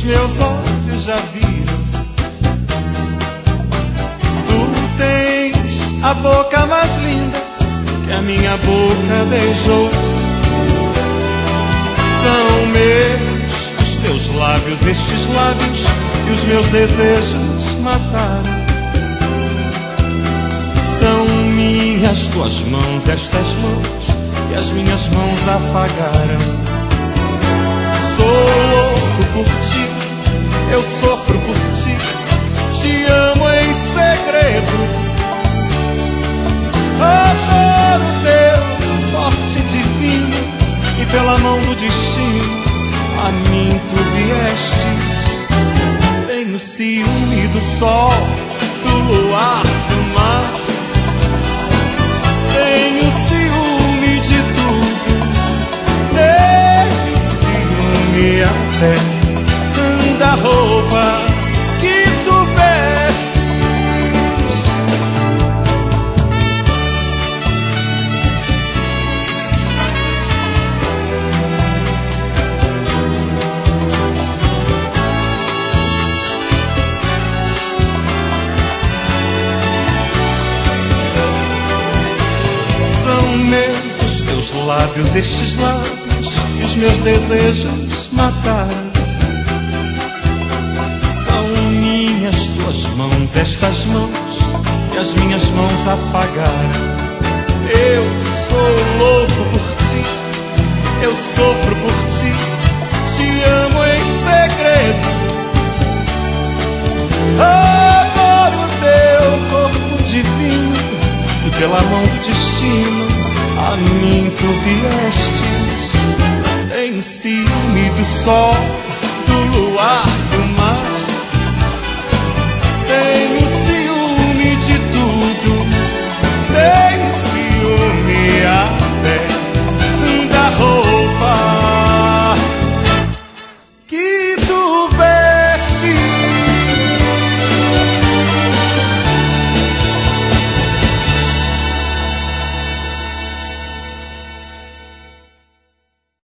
os meus olhos já viram. Tu tens a boca mais linda que a minha boca beijou. São meus os teus lábios, estes lábios que os meus desejos mataram. São minhas tuas mãos, estas mãos que as minhas mãos afagaram. Sou louco por ti, eu sofro por ti, te amo em segredo. Adoro teu porte divino e pela mão do destino a mim tu viestes. Tenho ciúme do sol, do luar, do mar. Tenho ciúme de tudo, tenho ciúme até da roupa que tu vestes. São meus os teus lábios, estes lábios que os meus desejos mataram. Tuas mãos, estas mãos que as minhas mãos afagaram. Eu sou louco por ti, eu sofro por ti, te amo em segredo. Adoro teu corpo divino e pela mão do destino a mim tu viestes. Tenho ciúme do sol,